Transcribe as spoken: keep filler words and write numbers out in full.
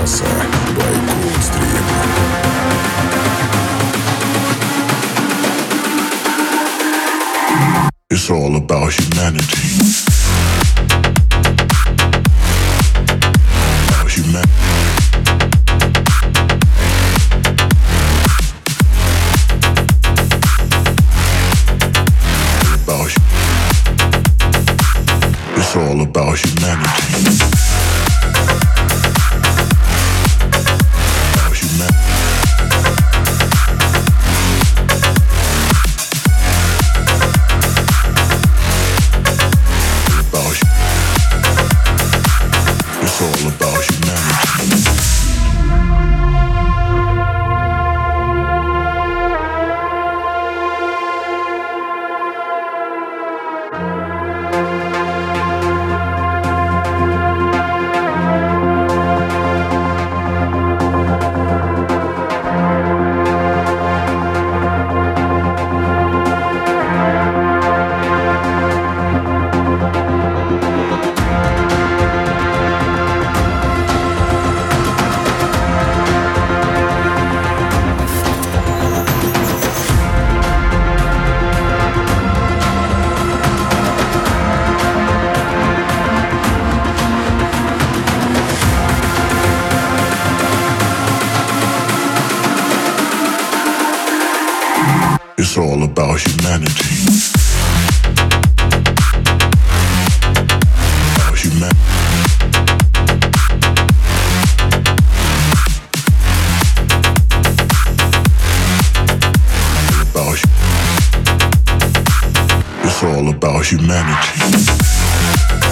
Casa by Coldstream. It's all about humanity. About humanity. It's all about humanity. About humanity. About hu- It's all about humanity. It's all about humanity. About humanity. About hu- It's all about humanity.